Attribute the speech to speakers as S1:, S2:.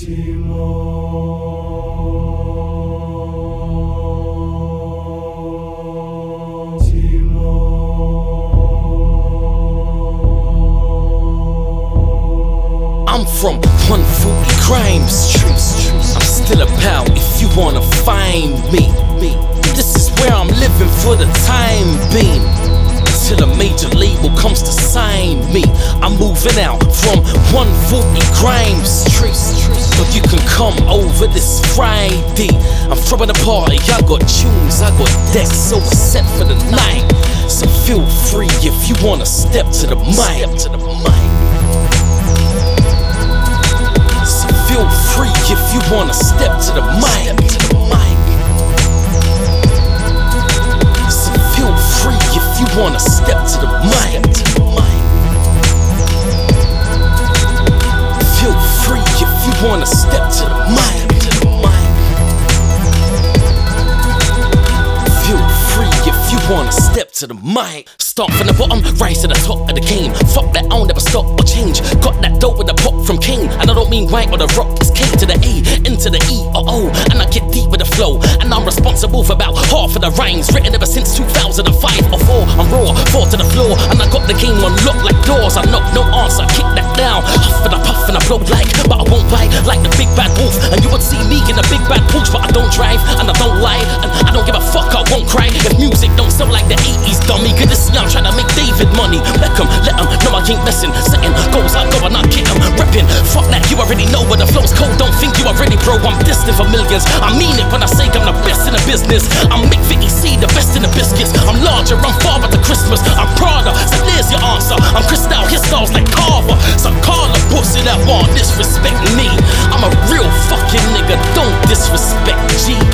S1: I'm from 140 crime streets. I'm still a pal if you wanna find me. This is where I'm living for the time being, till a major label comes to sign me. I'm moving out from 140 crime streets, but you can come over this Friday. I'm throwing a party, I got tunes, I got decks, so we're set for the night. So feel free if you wanna step to the mic. So feel free if you wanna step to the mic. So feel free if you wanna step to the mic. Feel free if you wanna step to the mic. Feel free if you wanna step to the mic. Start from the bottom, rise to the top of the game. Fuck that, I'll never stop or change. Got that dope with the pop from Kane, and I don't mean white or the rock. It's K to the A, N to the E or O, and I get deep with the flow. And I'm responsible for about half of the rhymes written ever since 2005 or 4. I'm raw, fall to the floor, and I got the game on lock like doors. I knock, no answer, kick that down. Huff and I puff and I blow like, but I won't bite like the big bad wolf. And you would see me in a big bad Porsche, but I don't drive and I don't lie, and I don't give a fuck, I won't cry if music don't sound like the 80s, dummy. Good to see I'm trying to make David money. Let 'em know I ain't messing. Setting goals I go and I get 'em. Reppin', fuck that, you already know where the flow's cold. Don't think you already, bro, I'm destined for millions. I mean it when I say I'm the best in the business. I'm Mick VEC, the best in the biscuits. I'm larger, I'm far to Christmas. I'm Prada, so there's your answer. I'm Cristal, his style's like Carver. So call a pussy that won't disrespect me. I'm a real fucking nigga, don't disrespect G.